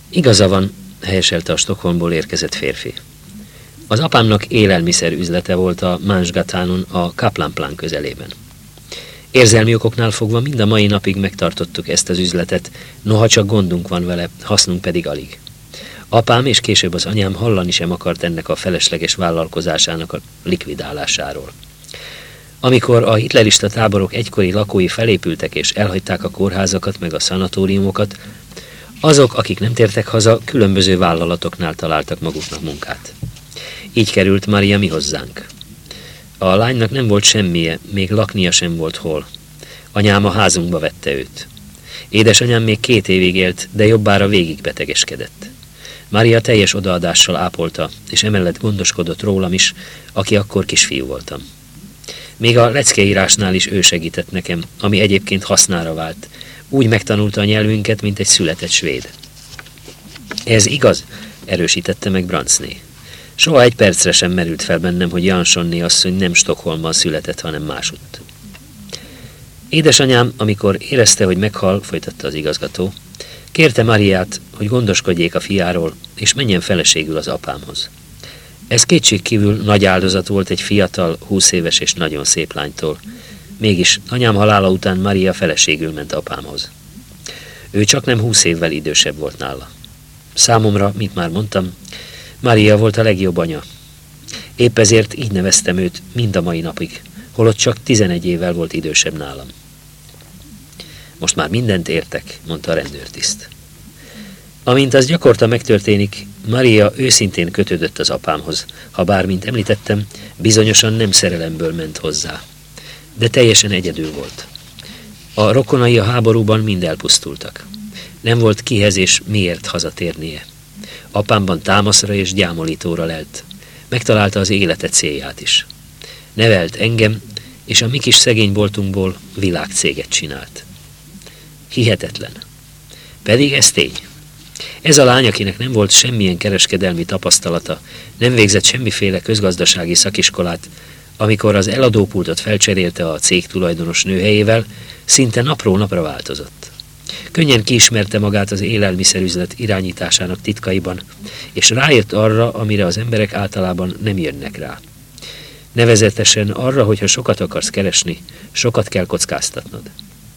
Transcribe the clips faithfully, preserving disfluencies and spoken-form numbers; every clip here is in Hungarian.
Igaza van, helyeselte a Stockholmból érkezett férfi. Az apámnak élelmiszer üzlete volt a Mansgatánon, a Kaplanplan közelében. Érzelmi okoknál fogva mind a mai napig megtartottuk ezt az üzletet, noha csak gondunk van vele, hasznunk pedig alig. Apám és később az anyám hallani sem akart ennek a felesleges vállalkozásának a likvidálásáról. Amikor a hitlerista táborok egykori lakói felépültek és elhagyták a kórházakat meg a szanatóriumokat, azok, akik nem tértek haza, különböző vállalatoknál találtak maguknak munkát. Így került Maria mi hozzánk. A lánynak nem volt semmije, még laknia sem volt hol. Anyám a házunkba vette őt. Édesanyám még két évig élt, de jobbára végig betegeskedett. Maria teljes odaadással ápolta, és emellett gondoskodott rólam is, aki akkor kisfiú voltam. Még a leckeírásnál is ő segített nekem, ami egyébként hasznára vált. Úgy megtanulta a nyelvünket, mint egy született svéd. Ez igaz, erősítette meg Brandsné. Soha egy percre sem merült fel bennem, hogy Jansonné asszony nem Stockholmban született, hanem másutt. Édesanyám, amikor érezte, hogy meghal, folytatta az igazgató, kérte Mariát, hogy gondoskodjék a fiáról, és menjen feleségül az apámhoz. Ez kétségkívül nagy áldozat volt egy fiatal, húsz éves és nagyon szép lánytól. Mégis anyám halála után Maria feleségül ment apámhoz. Ő csak nem húsz évvel idősebb volt nála. Számomra, mint már mondtam, Maria volt a legjobb anya. Épp ezért így neveztem őt mind a mai napig, holott csak tizenegy évvel volt idősebb nálam. Most már mindent értek, mondta a rendőrtiszt. Amint az gyakorta megtörténik, Maria őszintén kötődött az apámhoz, ha bár, mint említettem, bizonyosan nem szerelemből ment hozzá. De teljesen egyedül volt. A rokonai a háborúban mind elpusztultak. Nem volt kihez és miért hazatérnie. Apámban támaszra és gyámolítóra lelt. Megtalálta az élete célját is. Nevelt engem, és a mi kis szegény boltunkból világcéget csinált. Hihetetlen. Pedig ez tény. Ez a lány, akinek nem volt semmilyen kereskedelmi tapasztalata, nem végzett semmiféle közgazdasági szakiskolát, amikor az eladópultot felcserélte a cég tulajdonos nő helyével, szinte napról napra változott. Könnyen kiismerte magát az élelmiszerüzlet irányításának titkaiban, és rájött arra, amire az emberek általában nem jönnek rá. Nevezetesen arra, hogy ha sokat akarsz keresni, sokat kell kockáztatnod.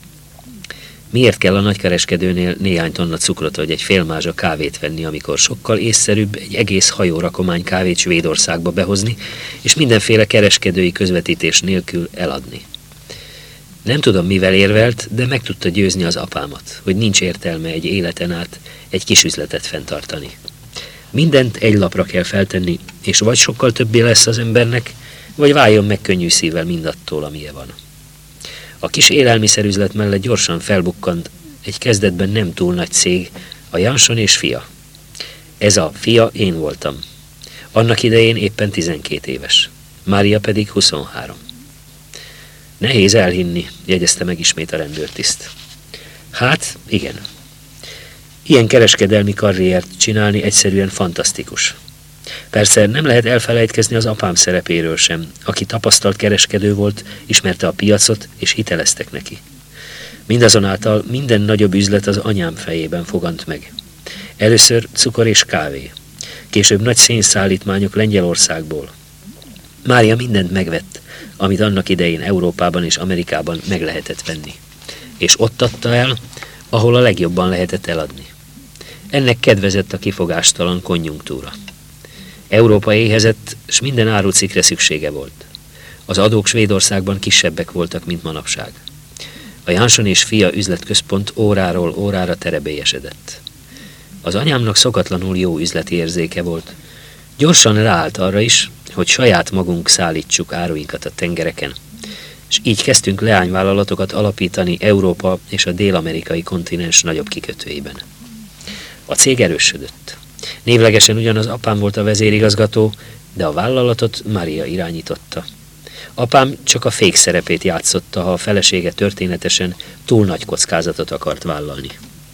Miért kell a nagykereskedőnél néhány tonna cukrot vagy egy fél mázsa kávét venni, amikor sokkal észszerűbb egy egész hajórakomány kávét Svédországba behozni, és mindenféle kereskedői közvetítés nélkül eladni? Nem tudom, mivel érvelt, de meg tudta győzni az apámat, hogy nincs értelme egy életen át egy kis üzletet fenntartani. Mindent egy lapra kell feltenni, és vagy sokkal többé lesz az embernek, vagy váljon meg könnyű szívvel mindattól, amilyen van. A kis élelmiszerüzlet mellett gyorsan felbukkant egy kezdetben nem túl nagy cég, a Jansson és fia. Ez a fia én voltam. Annak idején éppen tizenkét éves. Mária pedig huszonhárom. Nehéz elhinni, jegyezte meg ismét a rendőrtiszt. Hát, igen. Ilyen kereskedelmi karriert csinálni egyszerűen fantasztikus. Persze nem lehet elfelejtkezni az apám szerepéről sem, aki tapasztalt kereskedő volt, ismerte a piacot, és hiteleztek neki. Mindazonáltal minden nagyobb üzlet az anyám fejében fogant meg. Először cukor és kávé, később nagy szénszállítmányok Lengyelországból. Mária mindent megvett, amit annak idején Európában és Amerikában meg lehetett venni. És ott adta el, ahol a legjobban lehetett eladni. Ennek kedvezett a kifogástalan konjunktúra. Európa éhezett, s minden árucikkre szüksége volt. Az adók Svédországban kisebbek voltak, mint manapság. A Jansson és fia üzletközpont óráról órára terebélyesedett. Az anyámnak szokatlanul jó üzleti érzéke volt. Gyorsan ráállt arra is, hogy saját magunk szállítsuk áruinkat a tengereken, és így kezdtünk leányvállalatokat alapítani Európa és a dél-amerikai kontinens nagyobb kikötőiben. A cég erősödött. Névlegesen ugyanaz apám volt a vezérigazgató, de a vállalatot Maria irányította. Apám csak a fék szerepét játszotta, ha a felesége történetesen túl nagy kockázatot akart vállalni.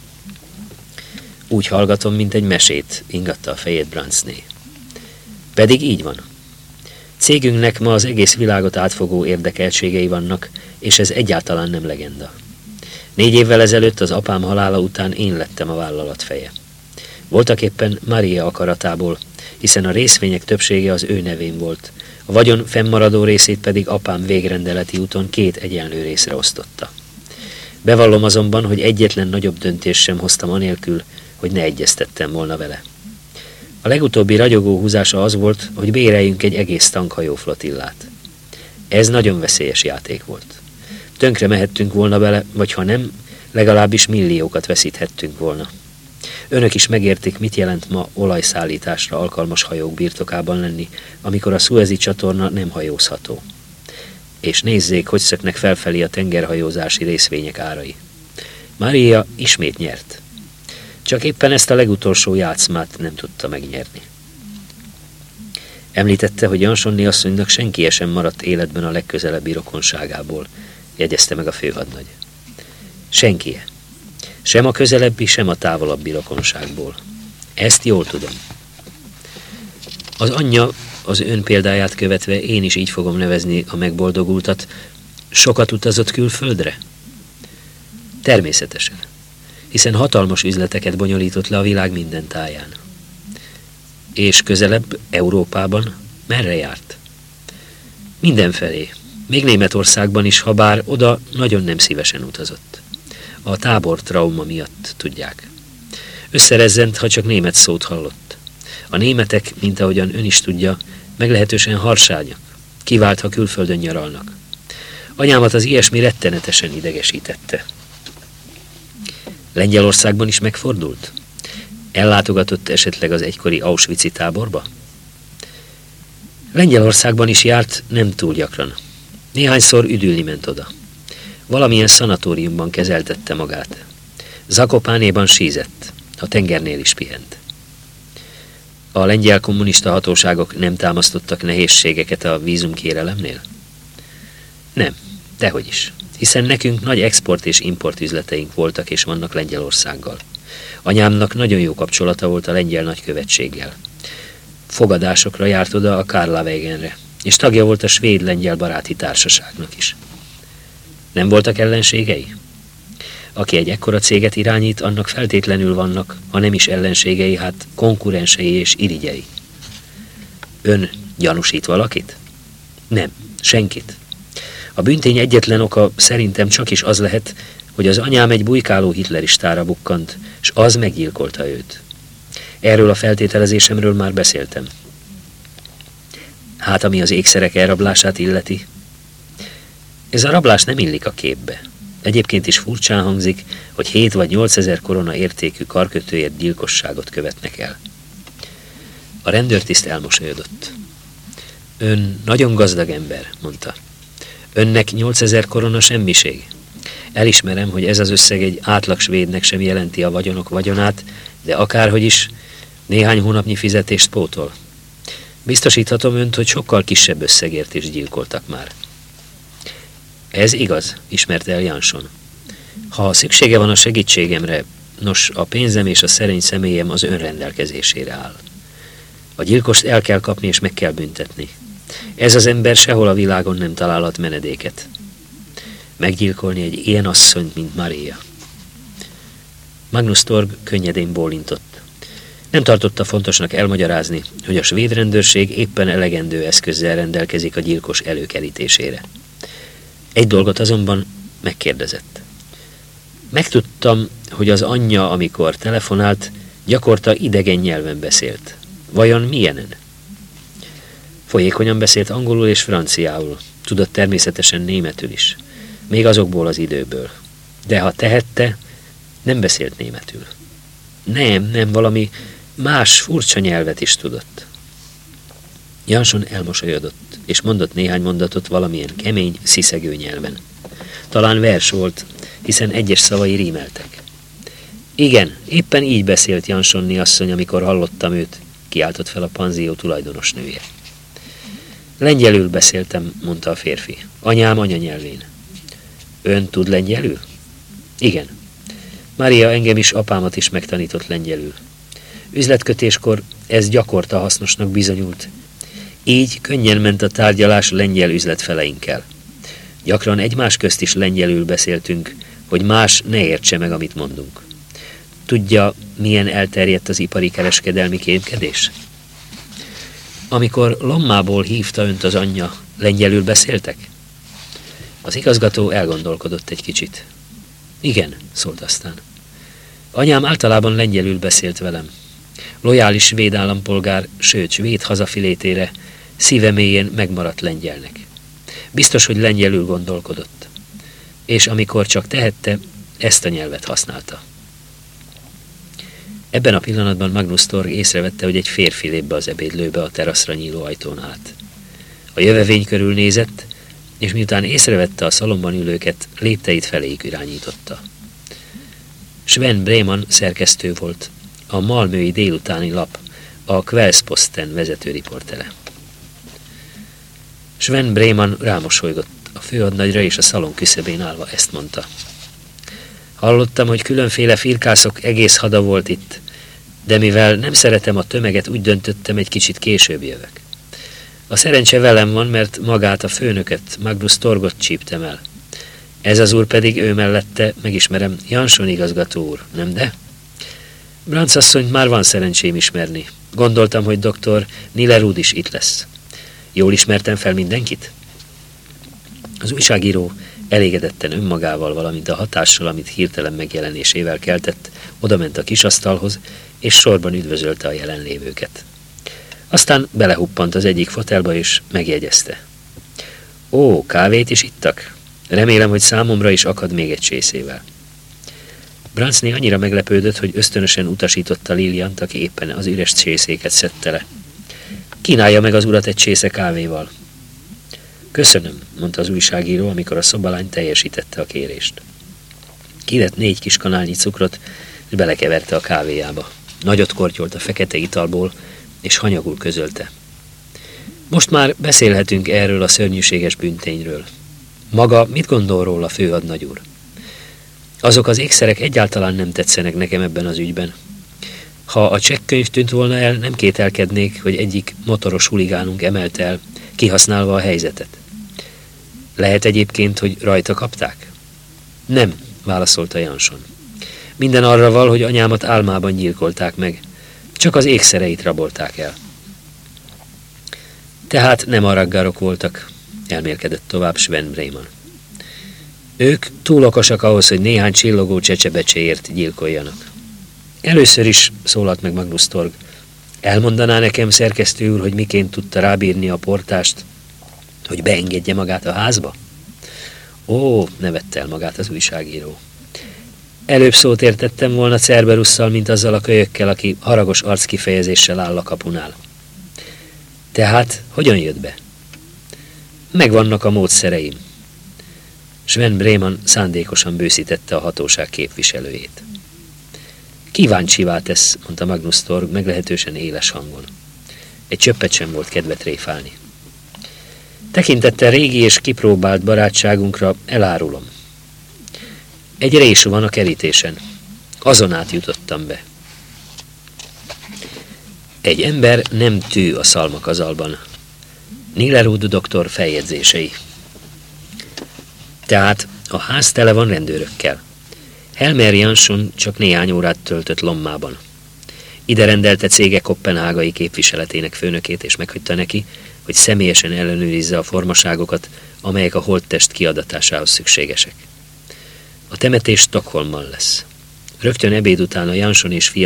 Úgy hallgatom, mint egy mesét, ingatta a fejét Brandsné. Pedig így van. Cégünknek ma az egész világot átfogó érdekeltségei vannak, és ez egyáltalán nem legenda. Négy évvel ezelőtt az apám halála után én lettem a vállalat feje. Voltaképpen Maria akaratából, hiszen a részvények többsége az ő nevén volt, a vagyon fennmaradó részét pedig apám végrendeleti úton két egyenlő részre osztotta. Bevallom azonban, hogy egyetlen nagyobb döntés sem hoztam anélkül, hogy ne egyeztettem volna vele. A legutóbbi ragyogó húzása az volt, hogy béreljünk egy egész tankhajó flotillát. Ez nagyon veszélyes játék volt. Tönkre mehettünk volna vele, vagy ha nem, legalábbis milliókat veszíthettünk volna. Önök is megértik, mit jelent ma olajszállításra alkalmas hajók birtokában lenni, amikor a Szuezi csatorna nem hajózható. És nézzék, hogy szöknek felfelé a tengerhajózási részvények árai. Maria ismét nyert. Csak éppen ezt a legutolsó játszmát nem tudta megnyerni. Említette, hogy Jansonni asszonynak senkie sem maradt életben a legközelebbi rokonságából, jegyezte meg a főhadnagy. Senkie. Sem a közelebbi, sem a távolabbi rokonságból. Ezt jól tudom. Az anyja, az ön példáját követve én is így fogom nevezni a megboldogultat, sokat utazott külföldre? Természetesen, hiszen hatalmas üzleteket bonyolított le a világ minden táján. És közelebb, Európában, merre járt? Mindenfelé, még Németországban is, ha bár oda nagyon nem szívesen utazott. A tábor trauma miatt, tudják. Összerezzent, ha csak német szót hallott. A németek, mint ahogyan ön is tudja, meglehetősen harsányak, kivált, ha külföldön nyaralnak. Anyámat az ilyesmi rettenetesen idegesítette. Lengyelországban is megfordult? Ellátogatott esetleg az egykori Auschwitz-i táborba? Lengyelországban is járt, nem túl gyakran. Néhányszor üdülni ment oda. Valamilyen szanatóriumban kezeltette magát. Zakopánéban sízett, a tengernél is pihent. A lengyel kommunista hatóságok nem támasztottak nehézségeket a vízumkérelemnél? Nem, dehogy is, hiszen nekünk nagy export és import üzleteink voltak és vannak Lengyelországgal. Anyámnak nagyon jó kapcsolata volt a lengyel nagykövetséggel. Fogadásokra járt oda a Karlawegenre, és tagja volt a svéd-lengyel baráti társaságnak is. Nem voltak ellenségei? Aki egy ekkora céget irányít, annak feltétlenül vannak, ha nem is ellenségei, hát konkurensei és irigyei. Ön gyanúsít valakit? Nem, senkit. A bűntény egyetlen oka szerintem csak is az lehet, hogy az anyám egy bujkáló hitleristára bukkant, és az meggyilkolta őt. Erről a feltételezésemről már beszéltem. Hát, ami az ékszerek elrablását illeti. Ez a rablás nem illik a képbe. Egyébként is furcsán hangzik, hogy hét vagy nyolcezer korona értékű karkötőért gyilkosságot követnek el. A rendőrtiszt elmosolyodott. Ön nagyon gazdag ember, mondta. Önnek nyolcezer korona semmiség. Elismerem, hogy ez az összeg egy átlag svédnek sem jelenti a vagyonok vagyonát, de akárhogy is néhány hónapnyi fizetést pótol. Biztosíthatom önt, hogy sokkal kisebb összegért is gyilkoltak már. Ez igaz, ismerte el Jansson. Ha szüksége van a segítségemre, nos, a pénzem és a szerény személyem az önrendelkezésére áll. A gyilkost el kell kapni és meg kell büntetni. Ez az ember sehol a világon nem találhat menedéket. Meggyilkolni egy ilyen asszonyt, mint Maria. Magnus Torg könnyedén bólintott. Nem tartotta fontosnak elmagyarázni, hogy a svéd rendőrség éppen elegendő eszközzel rendelkezik a gyilkos előkerítésére. Egy dolgot azonban megkérdezett. Megtudtam, hogy az anyja, amikor telefonált, gyakorta idegen nyelven beszélt. Vajon milyenen? Folyékonyan beszélt angolul és franciául, tudott természetesen németül is, még azokból az időből. De ha tehette, nem beszélt németül. Nem, nem, valami más furcsa nyelvet is tudott. Jansson elmosolyodott, és mondott néhány mondatot valamilyen kemény, sziszegő nyelven. Talán vers volt, hiszen egyes szavai rímeltek. Igen, éppen így beszélt Janssonni asszony, amikor hallottam őt, kiáltott fel a panzió tulajdonos nője. Lengyelül beszéltem, mondta a férfi. Anyám anyanyelvén. Ön tud lengyelül? Igen. Maria engem is, apámat is megtanított lengyelül. Üzletkötéskor ez gyakorta hasznosnak bizonyult. Így könnyen ment a tárgyalás lengyel üzletfeleinkkel. Gyakran egymás közt is lengyelül beszéltünk, hogy más ne értse meg, amit mondunk. Tudja, milyen elterjedt az ipari kereskedelmi kémkedés? Amikor Lommából hívta önt az anyja, lengyelül beszéltek? Az igazgató elgondolkodott egy kicsit. Igen, szólt aztán. Anyám általában lengyelül beszélt velem. Lojális svéd állampolgár, sőt, svéd hazafilétére szíve mélyén megmaradt lengyelnek. Biztos, hogy lengyelül gondolkodott. És amikor csak tehette, ezt a nyelvet használta. Ebben a pillanatban Magnus Torg észrevette, hogy egy férfi lép be az ebédlőbe a teraszra nyíló ajtón át. A jövevény körül nézett, és miután észrevette a szalomban ülőket, lépteit feléjük irányította. Sven Breman szerkesztő volt, a malmöi délutáni lap, a Kvällsposten vezető riportere. Sven Breman rámosolygott a főadnagyra, és a szalon küszöbén állva ezt mondta. Hallottam, hogy különféle firkászok egész hada volt itt, de mivel nem szeretem a tömeget, úgy döntöttem, egy kicsit később jövök. A szerencse velem van, mert magát a főnököt, Magnus Torgot csíptem el. Ez az úr pedig ő mellette, megismerem, Jansson igazgató úr, nem de? Brandt asszonyt már van szerencsém ismerni. Gondoltam, hogy doktor Nilerud is itt lesz. Jól ismertem fel mindenkit? Az újságíró elégedetten önmagával, valamint a hatással, amit hirtelen megjelenésével keltett, odament a kisasztalhoz, és sorban üdvözölte a jelenlévőket. Aztán belehuppant az egyik fotelba, és megjegyezte. Ó, kávét is ittak? Remélem, hogy számomra is akad még egy csészével. Brandsné annyira meglepődött, hogy ösztönösen utasította Liliant, aki éppen az üres csészéket szedte le. Kínálja meg az urat egy csésze kávéval. Köszönöm, mondta az újságíró, amikor a szobalány teljesítette a kérést. Kivett négy kis kanálnyi cukrot, és belekeverte a kávéjába. Nagyot kortyolt a fekete italból, és hanyagul közölte. Most már beszélhetünk erről a szörnyűséges bűntényről. Maga mit gondol róla, főhadnagy úr? Azok az ékszerek egyáltalán nem tetszenek nekem ebben az ügyben. Ha a csekkönyv tűnt volna el, nem kételkednék, hogy egyik motoros huligánunk emelte el, kihasználva a helyzetet. Lehet egyébként, hogy rajta kapták? Nem, válaszolta Jansson. Minden arra val, hogy anyámat álmában gyilkolták meg. Csak az ékszereit rabolták el. Tehát nem a raggárok voltak, elmélkedett tovább Sven Breman. Ők túl okosak ahhoz, hogy néhány csillogó csecsebecséért gyilkoljanak. Először is szólalt meg Magnus Torg. Elmondaná nekem, szerkesztő úr, hogy miként tudta rábírni a portást, hogy beengedje magát a házba? Ó, nevette el magát az újságíró. Előbb szót értettem volna Cerberusszal, mint azzal a kölyökkel, aki haragos arckifejezéssel áll a kapunál. Tehát hogyan jött be? Megvannak a módszereim. Sven Breman szándékosan bőszítette a hatóság képviselőjét. Kíváncsivá tesz, mondta Magnus Torg meglehetősen éles hangon. Egy csöppet sem volt kedve tréfálni. Tekintettel régi és kipróbált barátságunkra elárulom. Egy résú van a kerítésen. Azon át jutottam be. Egy ember nem tű a szalmakazalban. Nilerud doktor feljegyzései. Tehát a ház tele van rendőrökkel. Helmer Jansson csak néhány órát töltött Lommában. Ide rendelte cége koppenhágai képviseletének főnökét, és meghagyta neki, hogy személyesen ellenőrizze a formaságokat, amelyek a holttest kiadatásához szükségesek. A temetés Stockholmban lesz. Rögtön ebéd után a Jansson és fia